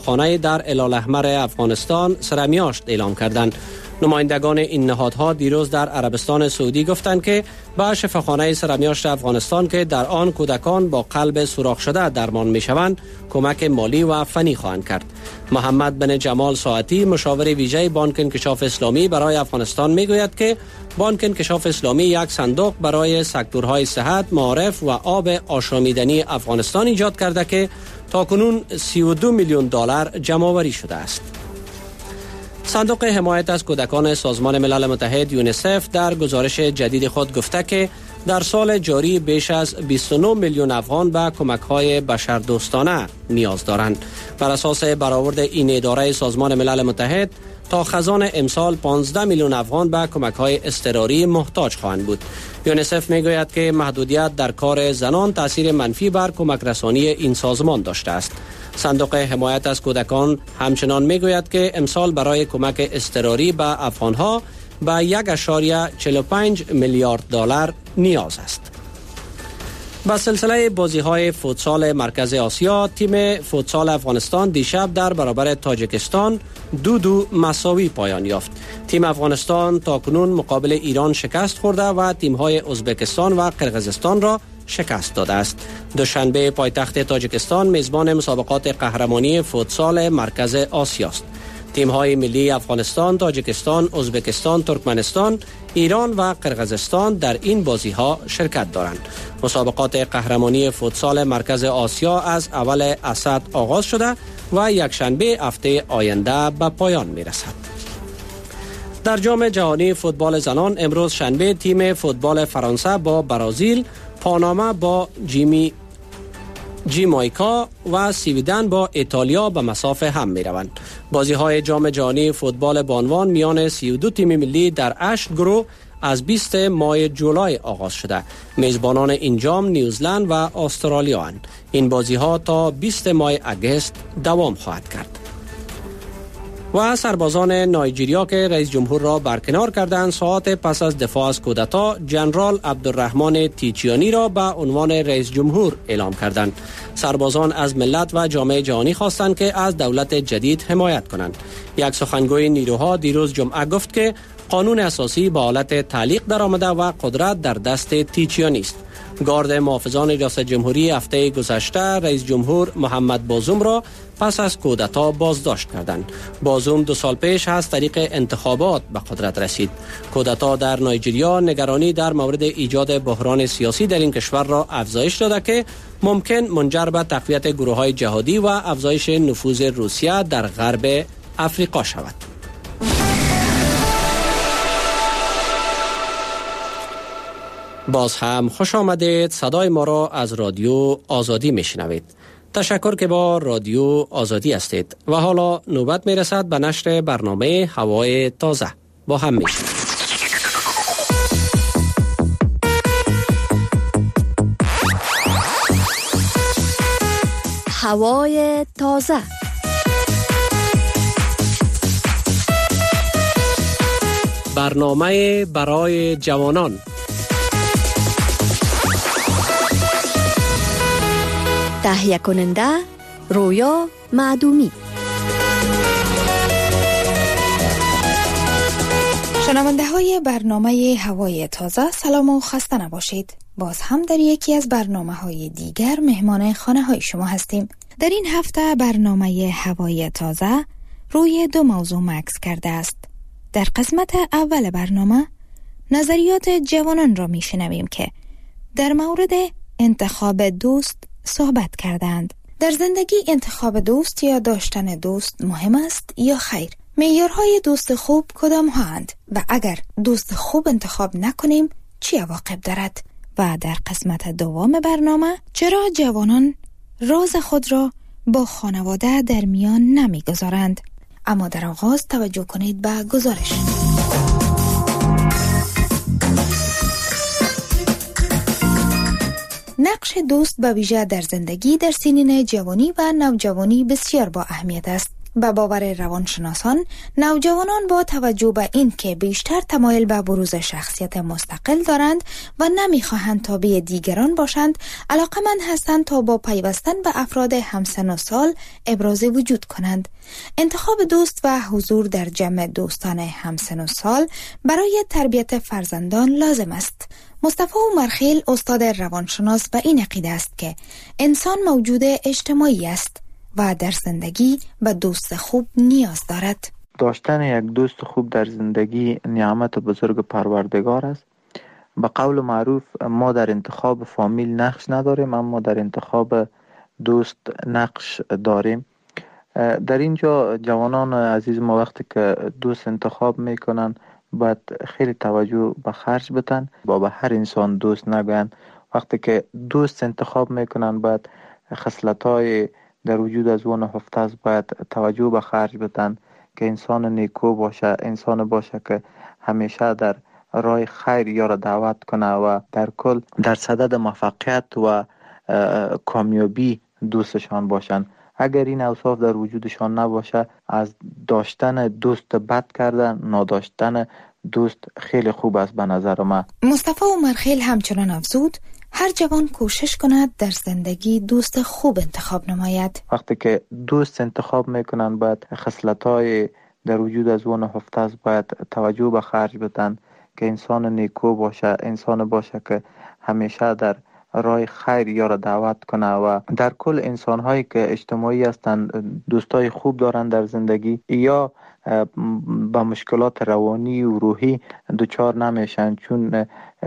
خانه در اله‌الاحمر افغانستان سرمیاشت اعلام کردند. نمایندگان این نهادها دیروز در عربستان سعودی گفتند که به شفاخانه سرمیاشت افغانستان که در آن کودکان با قلب سوراخ شده درمان می‌شوند کمک مالی و فنی خواهند کرد. محمد بن جمال ساعتی مشاور ویژه بانک انکشاف اسلامی برای افغانستان میگوید که بانک انکشاف اسلامی یک صندوق برای سکتورهای صحت، معارف و آب آشامیدنی افغانستان ایجاد کرده که تاکنون 32 میلیون دلار جمع‌آوری شده است. صندوق حمایت از کودکان سازمان ملل متحد یونیسف در گزارش جدید خود گفته که در سال جاری بیش از 29 میلیون افغان به کمک‌های بشردوستانه نیاز دارند. بر اساس برآورد این اداره سازمان ملل متحد تا خزان امسال 15 میلیون افغان به کمک‌های اضطراری محتاج خواهند بود. یونیسف میگوید که محدودیت در کار زنان تاثیر منفی بر کمک رسانی این سازمان داشته است. صندوق حمایت از کودکان همچنان میگوید که امسال برای کمک اضطراری به افغانها به 1.45 میلیارد دلار نیاز است. با سلسله بازی‌های فوتسال مرکز آسیا، تیم فوتسال افغانستان دیشب در برابر تاجیکستان 2-2 مساوی پایان یافت. تیم افغانستان تاکنون مقابل ایران شکست خورده و تیم‌های ازبکستان و قرقیزستان را شکست داده است. دوشنبه پایتخت تاجیکستان میزبان مسابقات قهرمانی فوتسال مرکز آسیا است. تیم‌های ملی افغانستان، تاجیکستان، ازبکستان، ترکمنستان، ایران و قرقیزستان در این بازی‌ها شرکت دارند. مسابقات قهرمانی فوتسال مرکز آسیا از اول اسد آغاز شده و یکشنبه هفته آینده به پایان می‌رسد. در جام جهانی فوتبال زنان امروز شنبه تیم فوتبال فرانسه با برزیل، پاناما با جامائیکا و سویدن با ایتالیا به مساف هم می روند. بازی های جام جهانی فوتبال بانوان میان 32 تیم ملی در 8 گروه از 20 ماه جولای آغاز شده. میزبانان این جام نیوزلند و استرالیا اند. این بازی ها تا 20 ماه اگست دوام خواهد کرد. و سربازان نایجریا که رئیس جمهور را برکنار کردند ساعات پس از دفاع از کودتا جنرال عبدالرحمن تیچیانی را به عنوان رئیس جمهور اعلام کردند. سربازان از ملت و جامعه جهانی خواستند که از دولت جدید حمایت کنند. یک سخنگوی نیروها دیروز جمعه گفت که قانون اساسی به حالت تعلیق درآمده و قدرت در دست تیچیانی است. گارد محافظان ریاست جمهوری هفته گذشته رئیس جمهور محمد بازوم را پس از کودتا بازداشت کردند. بازوم 2 سال پیش از طریق انتخابات به قدرت رسید. کودتا در نایجریا نگرانی در مورد ایجاد بحران سیاسی در این کشور را افزایش داده که ممکن منجر به تقویت گروه‌های جهادی و افزایش نفوذ روسیه در غرب افریقا شود. باز هم خوش آمدید. صدای ما را از رادیو آزادی میشنوید. تشکر که با رادیو آزادی هستید و حالا نوبت میرسد به نشر برنامه هوای تازه. با هم میشنوید. هوای تازه. برنامه برای جوانان. تهیه کننده رویا معدومی. شنونده های برنامه هوای تازه سلام و خسته نباشید. باز هم در یکی از برنامه های دیگر مهمان خانه های شما هستیم. در این هفته برنامه هوای تازه روی 2 موضوع مکس کرده است. در قسمت اول برنامه نظریات جوانان را می شنویم که در مورد انتخاب دوست صحبت کردند. در زندگی انتخاب دوست یا داشتن دوست مهم است یا خیر؟ معیارهای دوست خوب کدام هستند و اگر دوست خوب انتخاب نکنیم چه عواقب دارد؟ و در قسمت دوم برنامه چرا جوانان راز خود را با خانواده در میان نمیگذارند؟ اما در آغاز توجه کنید به گزارش. نقش دوست به ویژه در زندگی در سنین جوانی و نوجوانی بسیار با اهمیت است. به باور روانشناسان، نوجوانان با توجه به این که بیشتر تمایل به بروز شخصیت مستقل دارند و نمیخواهند تابع دیگران باشند، علاقمند هستند تا با پیوستن به افراد همسن و سال ابراز وجود کنند. انتخاب دوست و حضور در جمع دوستان همسن و سال برای تربیت فرزندان لازم است. مصطفی عمرخیل استاد روانشناس به این عقیده است که انسان موجود اجتماعی است و در زندگی به دوست خوب نیاز دارد. داشتن یک دوست خوب در زندگی نعمت بزرگ پروردگار است. به قول معروف ما در انتخاب فامیل نقش نداریم، اما در انتخاب دوست نقش داریم. در اینجا جوانان عزیز ما وقتی که دوست انتخاب میکنن باید خیلی توجه به خرج بدن، با به هر انسان دوست نگوین. وقتی که دوست انتخاب میکنن باید خصلت‌های در وجود از اون نهفته است، باید توجه به خرج بدن که انسان نیکو باشه، انسان باشه که همیشه در راه خیر یارا دعوت کنه و در کل در صدد موفقیت و کامیابی دوستشان باشن. اگر این اوصاف در وجودشان نباشه، از داشتن دوست بد کردن، نداشتن دوست خیلی خوب است به نظر من. مصطفی عمرخیل همچنان افزود هر جوان کوشش کند در زندگی دوست خوب انتخاب نماید. وقتی که دوست انتخاب میکنن باید خصلت‌های در وجود از اون نهفته است، باید توجه به خرج بدن که انسان نیکو باشه، انسان باشه که همیشه در راه خیر یارا دعوت کنه و در کل انسان‌هایی که اجتماعی هستند، دوستای خوب دارن در زندگی یا با مشکلات روانی و روحی دچار نمیشن، چون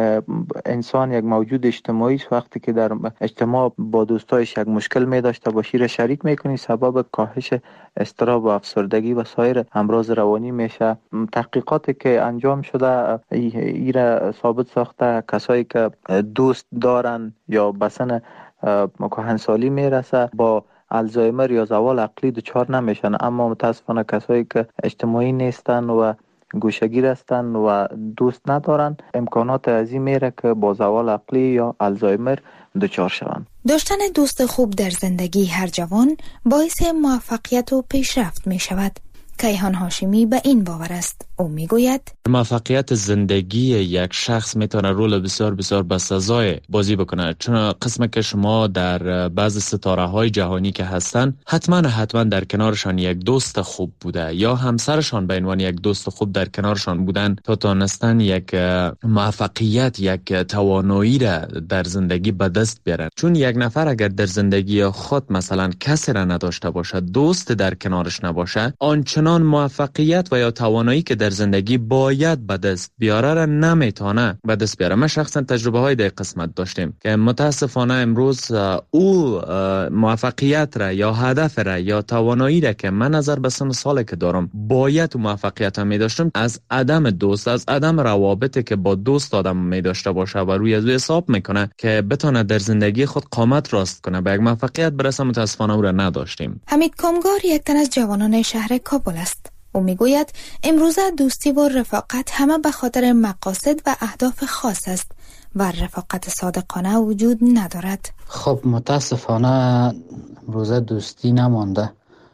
انسان یک موجود اجتماعی است. وقتی که در اجتماع با دوستایش یک مشکل می داشته باشی را شریک میکنی، سبب کاهش اضطراب و افسردگی و سایر امراض روانی میشه. تحقیقاتی که انجام شده ایره ثابت ساخته کسایی که دوست دارن یا به سن کهنسالی میرسه با الزایمر یا زوال عقلی دچار نمیشن، اما متاسفانه کسایی که اجتماعی نیستن و گوشه‌گیر هستن و دوست ندارن امکانات عظیم میره که با زوال عقلی یا الزایمر دچار شوند. داشتن دوست خوب در زندگی هر جوان باعث موفقیت و پیشرفت می شود. کیهان هاشمی به این باور است. او میگوید موفقیت زندگی یک شخص میتونه رول بسیار بسیار بسزای بازی بکنه، چون قسم که شما در بعض ستاره های جهانی که هستن حتما در کنارشان یک دوست خوب بوده یا همسرشان به عنوان یک دوست خوب در کنارشان بودن تا تونستن یک موفقیت، یک توانایی را در زندگی به دست بیارن. چون یک نفر اگر در زندگی خود مثلا کسی را نداشته باشه، دوست در کنارش نباشه، آنچنان موفقیت و یا توانایی که در زندگی باید به دست بیاره را نمیتونه به دست بیاره. ما شخصا تجربه های در قسمت داشتیم که متاسفانه امروز او موفقیت را یا هدف را یا توانایی را که من نظر به سن سالی که دارم باید موفقیت می داشتم، از عدم دوست، از عدم روابطی که با دوست آدم می داشته باشه و روی از او حساب میکنه که بتونه در زندگی خود قامت راست کنه به یک موفقیت برسه، متاسفانه او را نداشتیم. حمید کامگار یک تن از جوانان شهر کابل است. او میگوید امروزه دوستی و رفاقت همه به خاطر مقاصد و اهداف خاص است و رفاقت صادقانه وجود ندارد. خب متاسفانه امروزه دوستی نمانده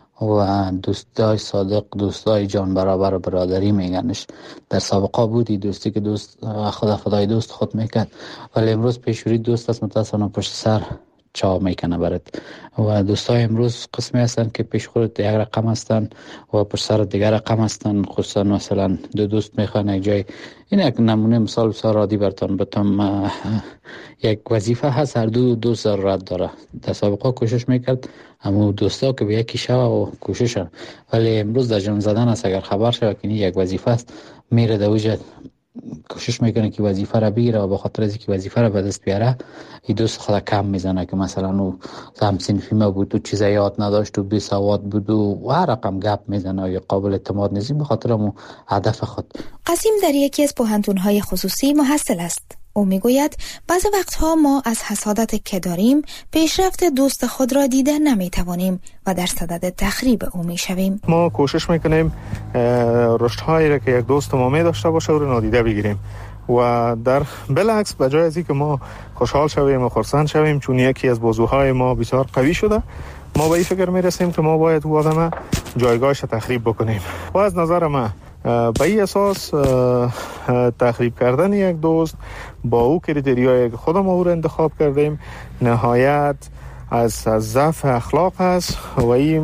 و دوستای صادق، دوستای جان برابر برادری میگنش. در سابقه بودی دوستی که دوست خدای دوست خود میکرد، ولی امروز پیشوری دوست است متاسفانه پشت سر چا میکنه برات. و دوستای امروز قسمی هستن که پیش خودت یک رقم هستن و پشت سر دیگر رقم هستن. خصوصا مثلا دو دوست میخوان یک جای، این یک نمونه مثال بسیار عادی براتون بتم. یک وظیفه هست، هر دو دوست ضرورت داره. در سابقه کوشش میکرد اما دوستا که به یکی شو و کوششن، ولی امروز در جان زدن است. اگر خبر شد که یک وظیفه است میره در وجه کوشش میکنه که وظیفه را بگیره و به خاطر از اینکه وظیفه را به دست بیاره این دوست خود کم میزنه که مثلا او هم صنفی ما بود و چیز یاد نداشت و بی سواد بود و هر رقم گپ میزنه یا قابل اعتماد نیست به خاطر مو هدف خود. قاسم در یکی از پوهنتون‌های خصوصی محصل است. او میگوید بعضی وقتها ما از حسادت که داریم پیشرفت دوست خود را دیده نمیتوانیم و در صدد تخریب او میشویم. ما کوشش میکنیم رشدهایی را که یک دوست ما می داشته باشه رو نادیده بگیریم و در بالعکس به جای از اینکه ما خوشحال شویم و خرسند شویم چون یکی از بازوهای ما بسیار قوی شده، ما به این فکر میرسیم که ما باید او آدم جایگاهش تخریب بکنیم. و از نظر من به این اساس تخریب کردن یک دوست با او کریتریایی که خودم او را انتخاب کردیم نهایت از ضعف اخلاق است و این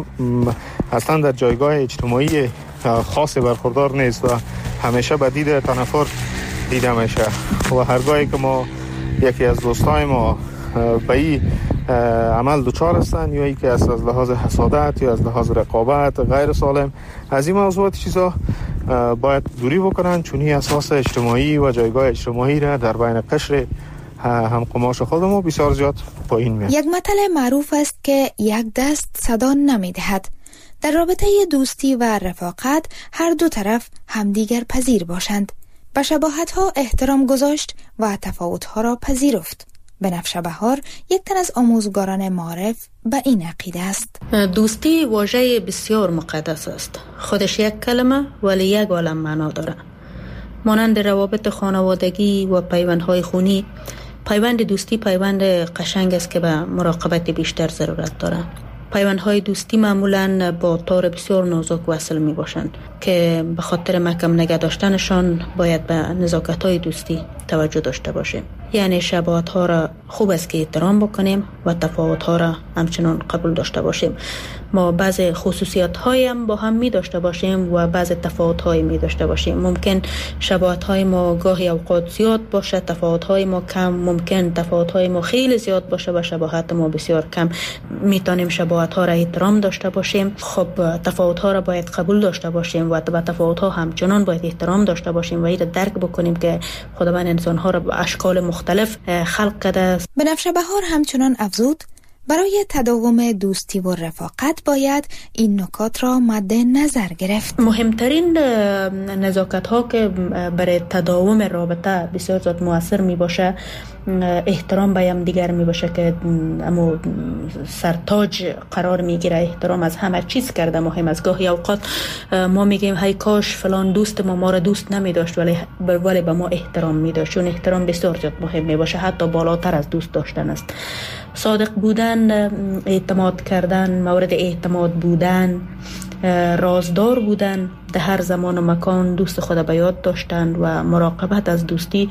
اصلا در جایگاه اجتماعی خاصی برخوردار نیست و همیشه به دید تنفر دیده میشه. و هرگاهی که ما یکی از دوستای ما به این عمل دچار هستند یا اینکه از لحاظ حسادت یا از لحاظ رقابت غیر سالم از این موضوعات چیزا باید دوری بکنن، چون این اساس اجتماعی و جایگاه اجتماعی را در بین قشر هم قماش خودمون بسیار زیاد پایین میاد. یک متل معروف است که یک دست صدا نمیدهد. در رابطه دوستی و رفاقت هر دو طرف همدیگر پذیر باشند، به شباهت‌ها احترام گذاشت و تفاوت‌ها را پذیرفت. بنفشه بهار یک تن از آموزگاران معارف به این عقیده است. دوستی واژه بسیار مقدس است. خودش یک کلمه ولی یک عالم معنا داره. مانند روابط خانوادگی و پیوندهای خونی، پیوند دوستی پیوند قشنگ است که به مراقبت بیشتر ضرورت داره. پیوندهای دوستی معمولاً با تار بسیار نازک وصل می باشند که به خاطر محکم نگه داشتنشان باید به نزاکت‌های دوستی توجه داشته باشیم. یعنی شباهت‌ها را خوب است که احترام بکنیم و تفاوت‌ها را همچنان قبول داشته باشیم. ما بعض خصوصیات‌هایی هم با هم می داشته باشیم و بعض تفاوت‌هایی می داشته باشیم. ممکن شباهت‌های ما گاهی اوقات زیاد باشه، تفاوت‌های ما کم. ممکن تفاوت‌های ما خیلی زیاد باشه و شباهت ما بسیار کم. میتونیم شباهت‌ها را احترام داشته باشیم. خب تفاوت‌ها را باید قبول داشته باشیم و به تفاوت‌ها همچنان باید احترام داشته باشیم و این را درک بکنیم که خداوند انسان‌ها را به اشکال مختلف خلق کرده است. بنفشه بهار همچنان افزود برای تداوم دوستی و رفاقت باید این نکات را مد نظر گرفت. مهمترین نزاکت ها که برای تداوم رابطه بسیار زیاد مؤثر می باشه احترام به هم دیگر می باشه که اما سرتاج قرار می گیره. احترام از همه چیز کرده مهم است. گاهی اوقات ما میگیم هی کاش فلان دوست ما را دوست نمی داشت ولی به ما احترام می داشت، چون احترام بسیار زیاد مهم می باشه، حتی بالاتر از دوست داشتن است. صادق بودن، اعتماد کردن، مورد اعتماد بودن، رازدار بودن، در هر زمان و مکان دوست خود به یاد داشتن و مراقبت از دوستی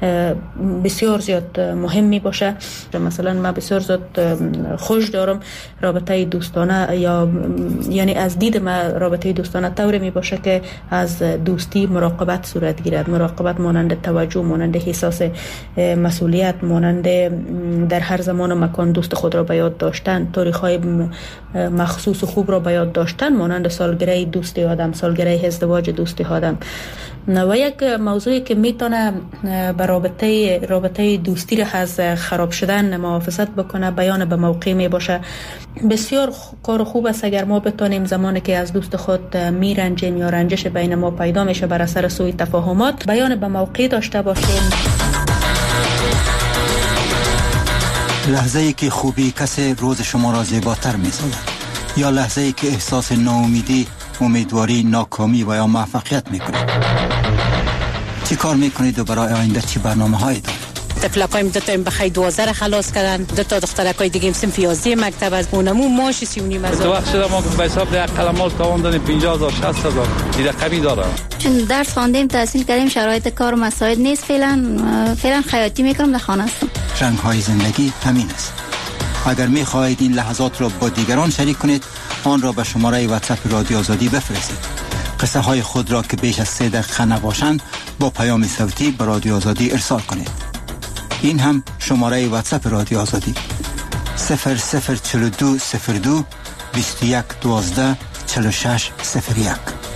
بسیار زیاد مهم می باشه. مثلا من بسیار زیاد خوش دارم رابطه دوستانه یعنی از دید من رابطه دوستانه طوری می باشه که از دوستی مراقبت صورت گیرد. مراقبت مانند توجه، مانند احساس مسئولیت، مانند در هر زمان و مکان دوست خود را به یاد داشتن، تاریخ‌های مخصوص و خوب را به یاد داشتن، مانند سالگره دوستی آدم، سالگره ازدواج دوستی آدم. و یک موضوعی که میتونه به رابطه دوستی را از خراب شدن محافظت بکنه بیان به موقع می باشه. بسیار کار خوب است اگر ما بتونیم زمانی که از دوست خود میرنجیم یا رنجش بین ما پیدا میشه بر اثر سوء تفاهمات بیان به موقع داشته باشیم. لحظه ای که خوبی کسی روز شما را زیباتر می‌سازد یا لحظه ای که احساس ناامیدی، امیدواری، ناکامی و یا موفقیت میکنید. چی کار میکنید و برای آینده چی برنامه‌هایی دارید؟ تفلقایم دو تا این بخی 12 خلاص کردن، دو تا دخترکای دیگه صنف 11 مکتب از اونمو ماش 39 هزار. تو وقت شده ما به حساب ده قلمال تاوان دادیم 50000 60000 این رقمی داره. چون درس خواندیم تحصیل کردیم شرایط کار مساعد نیست فعلا خیاطی میکنم در خانه هستم. رنگ های زندگی همین است. اگر می‌خواهید این لحظات را با دیگران شریک کنید آن را به شماره واتساپ رادیو آزادی بفرستید. قصه های خود را که بیش از 3 دقیقه نباشند با پیام صوتی به رادیو آزادی ارسال کنید. این هم شماره واتساپ رادیو آزادی 004202 21 12 46 01.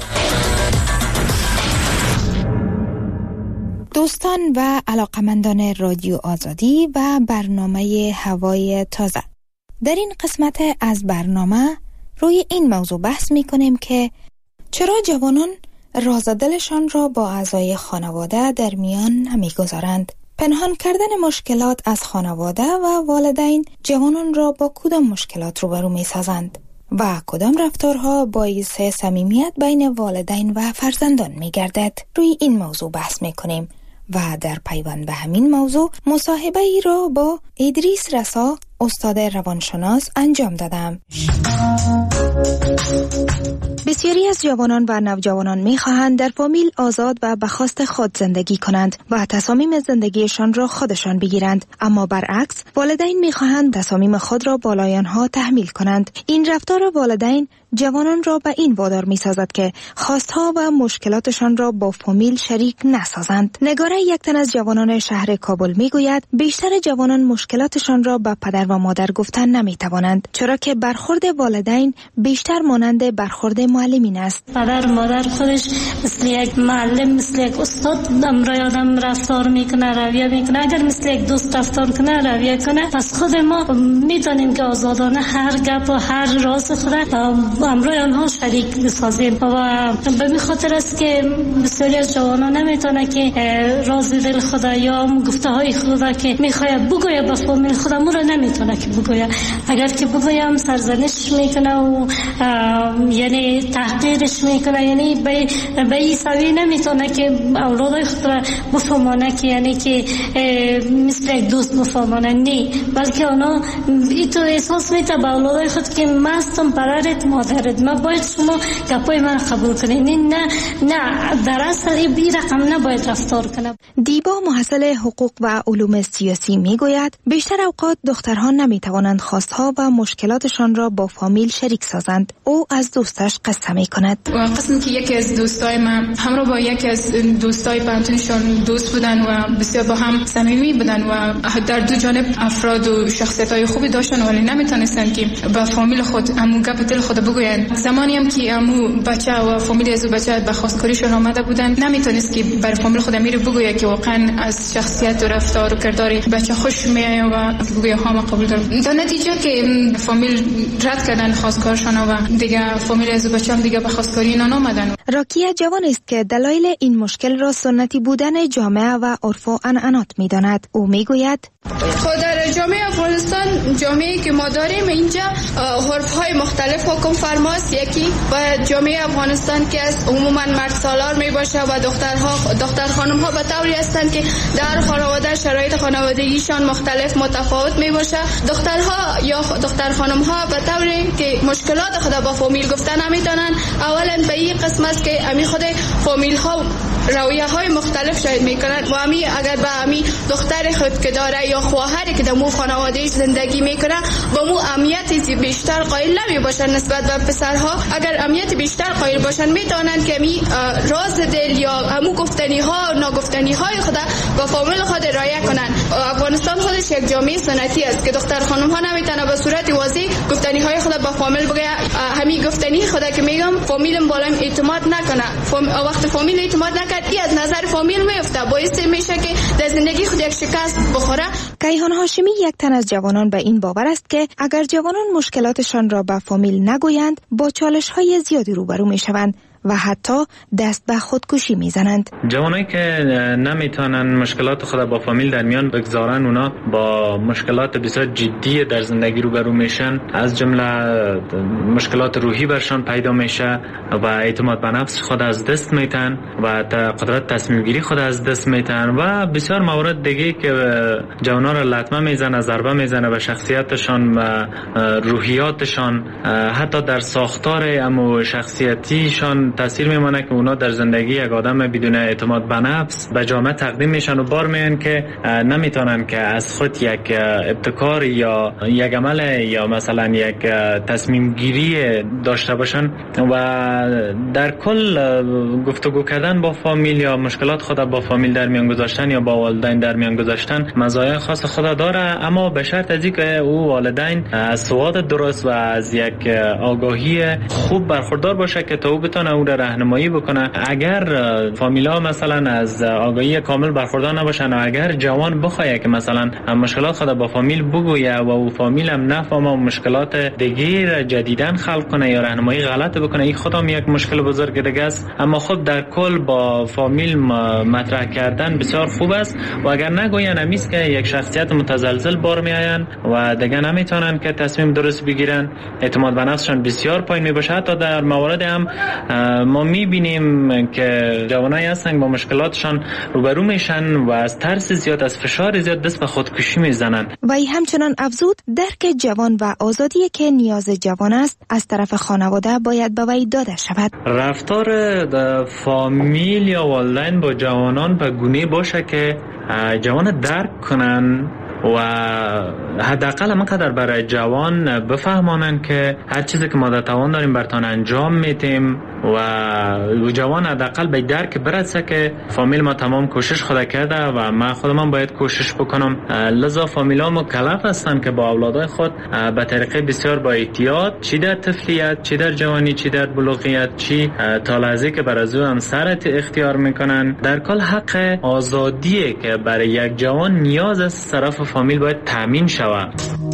دوستان و علاقمندان رادیو آزادی و برنامه هوای تازه، در این قسمت از برنامه روی این موضوع بحث می کنیم که چرا جوانان راز دلشان را با اعضای خانواده در میان نمی گذارند. پنهان کردن مشکلات از خانواده و والدین جوانان را با کدام مشکلات روبرو می سازند و کدام رفتارها باعث صمیمیت بین والدین و فرزندان می گردد. روی این موضوع بحث می کنیم و در پیوند به همین موضوع مصاحبه ای را با ادریس رسا استاد روانشناس انجام دادم. بسیاری از جوانان و نوجوانان می‌خواهند در فامیل آزاد و به خواست خود زندگی کنند و تصامیم زندگیشان را خودشان بگیرند، اما برعکس والدین می‌خواهند تصامیم خود را بالای آنها تحمیل کنند. این رفتار والدین جوانان را به این وادار می‌سازد که خواستها و مشکلاتشان را با فامیل شریک نسازند. نگاره یک تن از جوانان شهر کابل می‌گوید بیشتر جوانان مشکلاتشان را به پدر و مادر گفتن نمی‌توانند، چرا که برخورد والدین بیشتر مانند برخورد معلمین است. پدر و مادر خودش مثل یک معلم، مثل یک استاد امرای آدم رفتار میکنه، رویه میکنه. اگر مثل یک دوست رفتار کنه، رویه کنه، پس خود ما میتونیم که آزادانه هر گپ و هر راز خود امرای آنها شریک بسازیم و به این خاطر است که بسیاری از جوانان نمیتونه که راز دل خود یا گفته های خود که میخواد بگوید به فامیل خود رو نمیتونه که بگوید. اگر که بگویم سرزنش میکنه و یعنی تحقیرش میکنه، یعنی به این سوی نمیتونه که اولادای خود را بفهمانه که یعنی که مثل یک دوست بفهمانه، نه، بلکه اونا این تو احساس میته به اولادای خود که مستم پدرت مادرت، ما باید شما گپای من قبول کنین. نه در اصل این رقم نباید رفتار کنه. دیبا محصل حقوق و علوم سیاسی میگوید بیشتر اوقات دخترها نمیتوانند خواستها و مشکلاتشان را با فامیل شریک سازند. او از دوستش قصه میکند. قسمی که یکی از دوستای من همراه با یکی از دوستای پانتونشون دوست بودن و بسیار با هم صمیمی بودن و در دو جانب افراد و شخصیت‌های خوبی داشتن، ولی نمیتونستن که با فامیل خود امو گپ دل خود بگوین. زمانی هم که امو بچه و فامیل از بچه به خواستگاریشون آمده بودن، نمیتونست که بر فامیل خود میره بگوید که واقعا از شخصیت و رفتار و کردار بچه خوش میاد و بگوید ها ما قبول دارم. در نتیجه که فامیل رد کردن خواستگارشون و دیگه فامیل از بچه هم دیگه به خواستگاری اینا نامدن. راکیه جوان است که دلایل این مشکل را سنتی بودن جامعه و عرف و عنعنات میداند. او میگوید در جامعه افغانستان، جامعه‌ای که ما داریم اینجا عرف‌های مختلف حکم فرماست. یکی و جامعه افغانستان که از عموما مرد سالار می باشه و دختر خانم‌ها به طوری هستند که در خانواده شرایط خانوادگیشان مختلف متفاوت می باشه. دخترها یا دختر خانم‌ها به طوری که مشکلات خود با فامیل گفتن نمیتونن. اولا به این قسم است که امی خود فامیل‌ها رویه‌های مختلف شاید میکنن و امی اگر به امی دختر خود که داره یا خواهری که در مو خانواده‌اش زندگی میکنه با مو اهمیت بیشتر قائل نمی باشن نسبت به پسرها. اگر اهمیت بیشتر قائل باشن میتونن که امی راز دل یا امو گفتنی ها و ناگفتنی های خود با فامیل خود رعایت کنن. افغانستان خودش یک جامعه سنتی است که دختر خانم ها نمیتونه به صورت واضح گفتنی های خود با فامیل بگه. همین گفتنی خود که میگم فامیلم بالایم اعتماد نکنه. وقت فامیل اعتماد نکرد ای از نظر فامیل میفته، باعث میشه که در زندگی خود یک شکست بخوره. کیهان هاشمی یک تن از جوانان به این باور است که اگر جوانان مشکلاتشان را به فامیل نگویند با چالش‌های زیادی روبرو میشوند و حتی دست به خودکشی میزنند. جوانایی که نمیتونن مشکلات خود با فامیل در میان بگذارن، اونا با مشکلات بسیار جدی در زندگی روبرو میشن، از جمله مشکلات روحی برشان پیدا میشه و اعتماد به نفس خود از دست میتن و قدرت تصمیم گیری خود از دست میتن و بسیار موارد دیگه که جوانا را لطمه میزنه، ضربه میزنه به شخصیتشان و روحیاتشان، حتی در ساختار امو شخصیتیشان تاثیر میمونه که اونا در زندگی یک آدم بدون اعتماد به نفس به جامعه تقدیم میشن و بار میان که نمیتونن که از خود یک ابتکار یا یک عمل یا مثلا یک تصمیم گیری داشته باشن و در کل گفتگو کردن با فامیل یا مشکلات خود با فامیل در میان گذاشتن یا با والدین در میان گذاشتن مزایای خاص خود داره، اما به شرط از اینکه او والدین از سواد درست و از یک آگاهی خوب برخوردار باشه که تا او بتونه او را راهنمایی بکنه. اگر فامیلا مثلا از آگاهی کامل برخوردار نباشن و اگر جوان بخواد که مثلا مشکلات خود با فامیل بگویه و او فامیل هم نفهمه و مشکلات دیگه جدیدن خلق کنه یا راهنمایی غلط بکنه، این خودم یک مشکل بزرگ دیگه است. اما خب در کل با فامیل مطرح کردن بسیار خوب است و اگر نگوین همیست که یک شخصیت متزلزل بار میآین و دیگه نمیتونن که تصمیم درست بگیرن، اعتماد به نفسشان بسیار پایین میباشه. حتی در موارد هم ما میبینیم که جوانایی هستن با مشکلاتشان روبرو میشن و از ترس زیاد، از فشار زیاد دست به خودکشی میزنن. وی همچنان افزود درک جوان و آزادی که نیاز جوان است از طرف خانواده باید به وی داده شود. رفتار فامیل یا والدین با جوانان به گونه باشه که جوان درک کنن و حداقل همانقدر برای جوان بفهمانن که هر چیزی که ما در توان داریم برتان انجام میتیم و جوان حداقل به درک برسه که فامیل ما تمام کوشش خود کرده و ما خودم باید کوشش بکنم. لذا فامیل ها مکلف هستن که با اولادای خود به طریقه بسیار با احتیاط، چی در طفلیت، چی در جوانی، چی در بلوغیت، چی تا لحظه که برای او همسرت اختیار میکنن، در کل حق آزادیه که برای یک جوان نیاز از طرف فامیل باید تامین شود.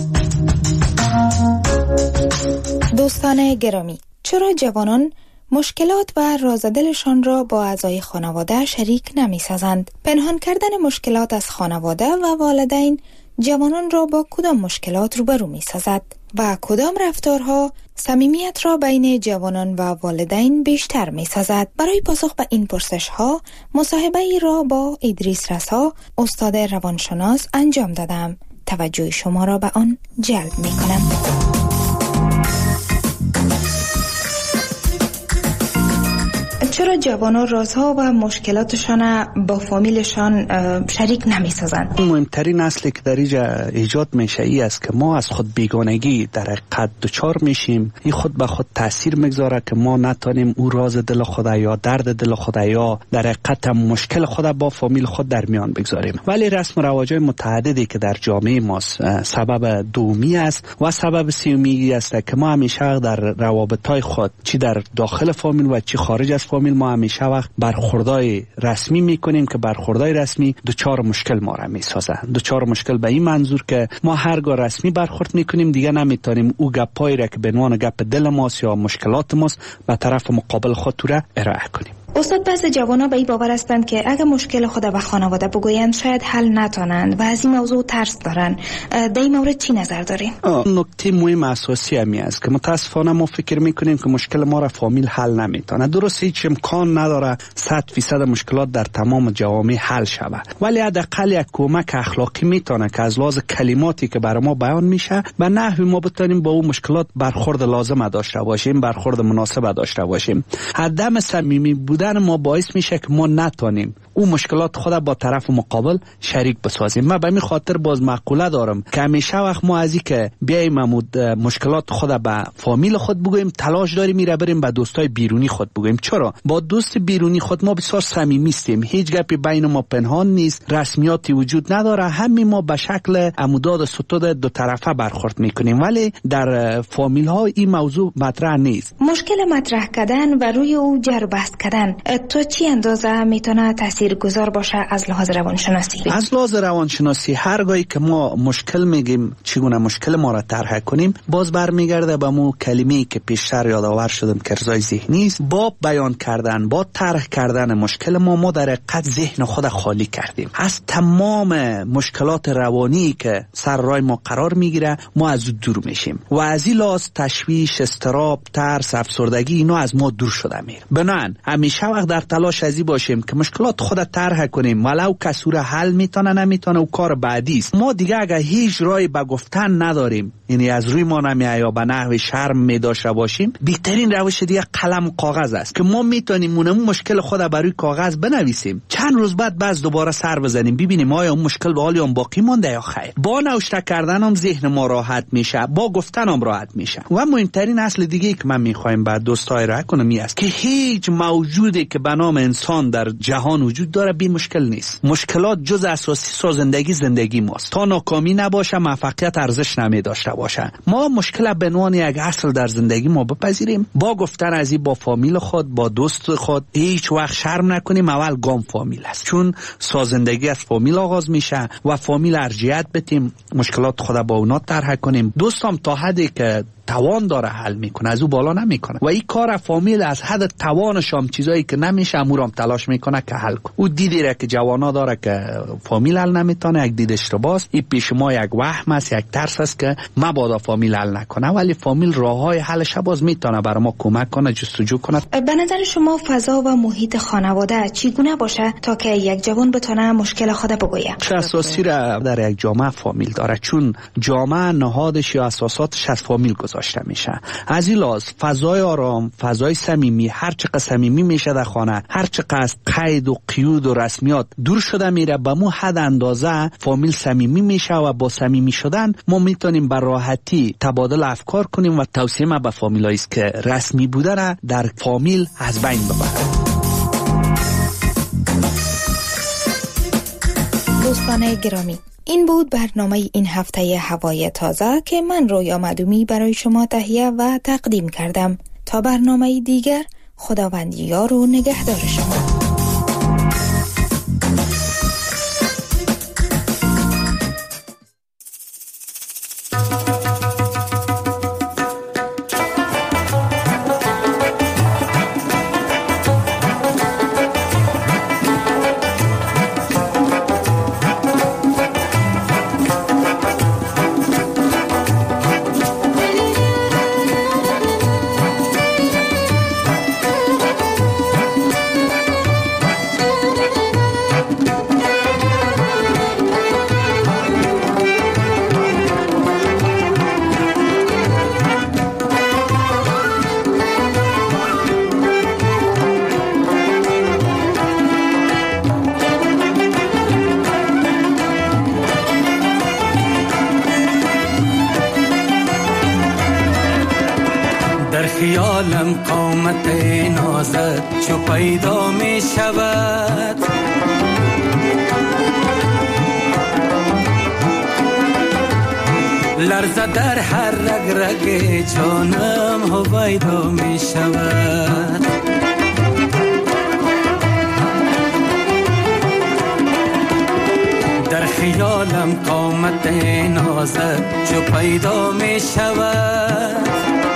دوستان گرامی، چرا جوانان مشکلات و راز دلشان را با اعضای خانواده شریک نمی‌سازند؟ پنهان کردن مشکلات از خانواده و والدین جوانان را با کدام مشکلات روبرو می‌سازد و کدام رفتارها صمیمیت را بین جوانان و والدین بیشتر می‌سازد؟ برای پاسخ به این پرسش‌ها مصاحبه‌ای را با ادریس رسا، استاد روانشناس انجام دادم. توجه شما را به آن جلب می‌کنم. چرا جوانان رازها و مشکلاتشان با فامیلشان شریک نمی‌سازند؟ مهمترین اصلی که در اینجا ایجاد میشه ای است که ما از خود بیگانگی در حقیقت دچار میشیم. این خود به خود تاثیر میگذاره که ما نتونیم او راز دل خود یا درد دل خود یا در حقیقت مشکل خود با فامیل خود در میان بگذاریم. ولی رسم و رواج‌های متعددی که در جامعه ما سبب دومی است و سبب سومی است که ما همیشه در روابط‌های خود چی در داخل فامیل و چی خارج از فامیل ما همیشه وقت برخوردای رسمی میکنیم که برخوردای رسمی دوچار مشکل ما را میسازه. دوچار مشکل به این منظور که ما هرگاه رسمی برخورد میکنیم دیگه نمیتونیم او گپایی را که به عنوان گپ دل ماست یا مشکلات ماست به طرف مقابل خود را ارائه کنیم. استاد، پس جوانا به این باور هستند که اگر مشکل خود به خانواده بگویند شاید حل نتونند و از این موضوع ترس دارن. در این مورد چی نظر دارین؟ نکته مهم اساسی همی است که متاسفانه ما فکر میکنیم که مشکل ما را فامیل حل نمیتونه. درست هیچ امکان نداره 100% مشکلات در تمام جوامع حل شود، ولی حداقل یک کمک اخلاقی میتونه که از لحاظ کلماتی که برای ما بیان میشه به نحوی ما بتونیم با اون مشکلات برخورد لازم داشته باشیم، برخورد مناسب داشته باشیم. عدم صمیمی بودن ما باعث میشه که ما نتونیم او مشکلات خود با طرف مقابل شریک بسازیم. من به این خاطر باز مقوله دارم که همیشه وقت ما از این که بیایم مشکلات خود به فامیل خود بگویم تلاش داریم میره بریم به دوستای بیرونی خود بگویم. چرا؟ با دوست بیرونی خود ما بسیار صمیمی هستیم، هیچ گپی بین ما پنهان نیست، رسمیاتی وجود نداره، همین ما به شکل عموداد ستود دو طرفه برخورد میکنیم، ولی در فامیل ها این موضوع مطرح نیست. مشکل مطرح کردن و روی او جر بحث کردن تو چی اندازه میتونه تاثیرگذار باشه از لحاظ روانشناسی؟ از لحاظ روانشناسی هرگاهی که ما مشکل میگیم چگونه مشکل ما را طرح کنیم باز برمیگرده به مو کلمه‌ای که پیشتر یادآور شدم که ارضای ذهنی است. با بیان کردن، با طرح کردن مشکل ما در حقیقت ذهن خود خالی کردیم از تمام مشکلات روانی که سر راه ما قرار میگیره. ما از دور میشیم و از این لحاظ تشویش، اضطراب، ترس، افسردگی اینا از ما دور شده میره. بنان همیشه وقت در تلاش ازی باشیم که مشکلات خود طرح کنیم، ولو کسی را حل میتونه نمیتونه و کار بعدی است. ما دیگه اگه هیچ راهی به گفتن نداریم، یعنی از روی ما نمیاد یا به نحو شرم میداشته باشیم، بهترین روش دیگه قلم و کاغذ است که ما میتونیم اون مشکل خود بر روی کاغذ بنویسیم، چند روز بعد باز دوباره سر بزنیم ببینیم آیا اون مشکل به حال باقی مونده یا خیر. با نوشته کردن هم ذهن ما راحت میشه، با گفتن هم راحت میشه. و مهمترین اصل دیگه که من میخوایم بعد دوستای را کنم این است که هیچ موجودی که به نام انسان در جهان وجود داره بی مشکل نیست. مشکلات جز اساسی سازندگی زندگی ماست. تا ناکامی نباشه موفقیت ارزش نمیداشته باشه. ما مشکل به عنوان یک اصل در زندگی ما بپذیریم، با گفتن از این با فامیل خود، با دوست خود هیچ وقت شرم نکنیم. اول گام فامیل است، چون سازندگی از فامیل آغاز میشه و فامیل ارجحیت بدیم، مشکلات خود با اونا طرح کنیم. دوستام تا حدی که توان داره حل میکنه، از او بالا نمیکنه. و این کار فامیل از حد توانش هم چیزایی که نمیشه امورم تلاش میکنه که حل کنه. او دیدی را که جوانا داره که فامیل حل نمیتونه، یک دید اشتباهه. این پیش ما یک وهم است، یک ترس است که مبادا فامیل حل نکنه، ولی فامیل راههای حلش باز میتونه برای ما کمک کنه، جستجو کنه. به نظر شما فضا و محیط خانواده چگونه باشه تا که یک جوان بتونه مشکل خود بگویه؟ چه اساسی را در یک جامعه فامیل داره، چون جامعه نهادش یا اساساتش از فامیل گذاشته میشه. از این لحاظ فضای آرام، فضای صمیمی، هر چقدر صمیمی میشه در خانه، هر چقدر از قید و قیود و رسمیات دور شده میره، به مو حد اندازه فامیل صمیمی میشه و با صمیمی شدن ما میتونیم به راحتی تبادل افکار کنیم و توصیه ما به فامیلایی است که رسمی بودن در فامیل از بین ببرد. دوستان گرامی، این بود برنامه این هفته هوای تازه که من رویا معدومی برای شما تهیه و تقدیم کردم. تا برنامه دیگر، خداوند یار و نگهدار شما. خیالم قامت نازت چو پیدا می شود، لرزه در هر رگ رگ جانم هویدا می شود. در خیالم قامت نازت چو پیدا می شود،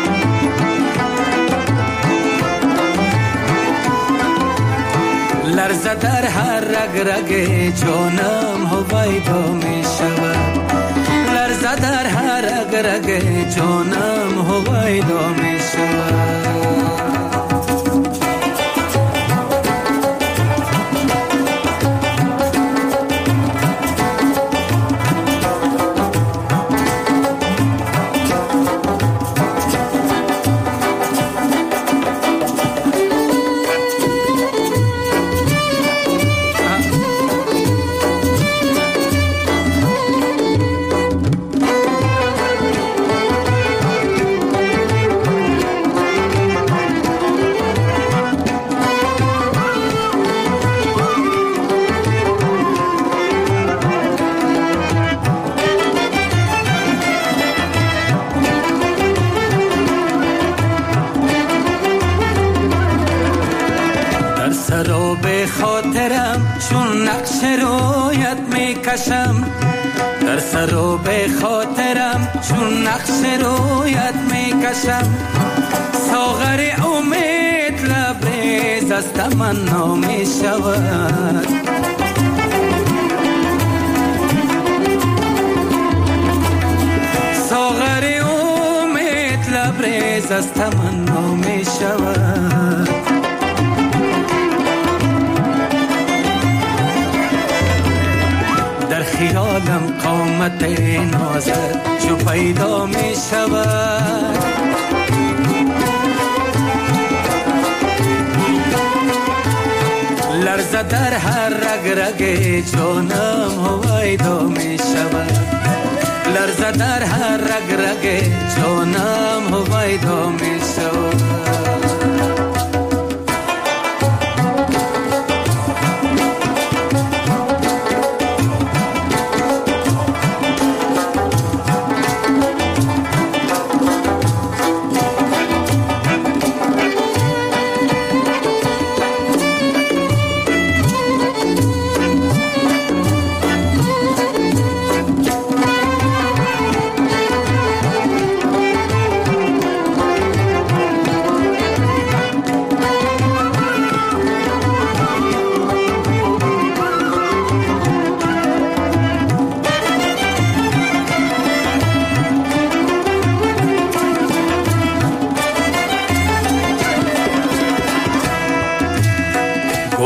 لرزه در هر رگ رگ جانم هویدا می شود، لرزه در هر رگ رگ جانم هویدا می شود. چون نقش رویت می کشم، در سر و به خاطرم چون نقش رویت می کشم، ساغر امید لبریز از تمنا می شود، ساغر امید لبریز از تمنا می شود. خیالم قامت نازت چو پیدا می شود، لرزه در هر رگ رگ جانم هویدا می شود، لرزه در هر رگ رگ جانم هویدا می شود.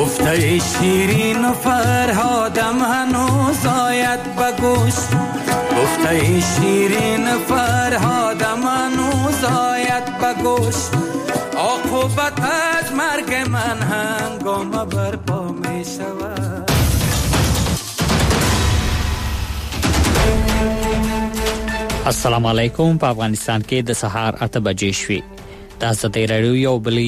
گفته شیرین و فرهادم هنوز آید بگوش گفته شیرین و فرهادم هنوز آید بگوش عاقبت از مرگ من هنگام برپا می شود. السلام علیکم. په افغانستان کې د سهار 8 بجې شوې. د ازادۍ راډیو یو بل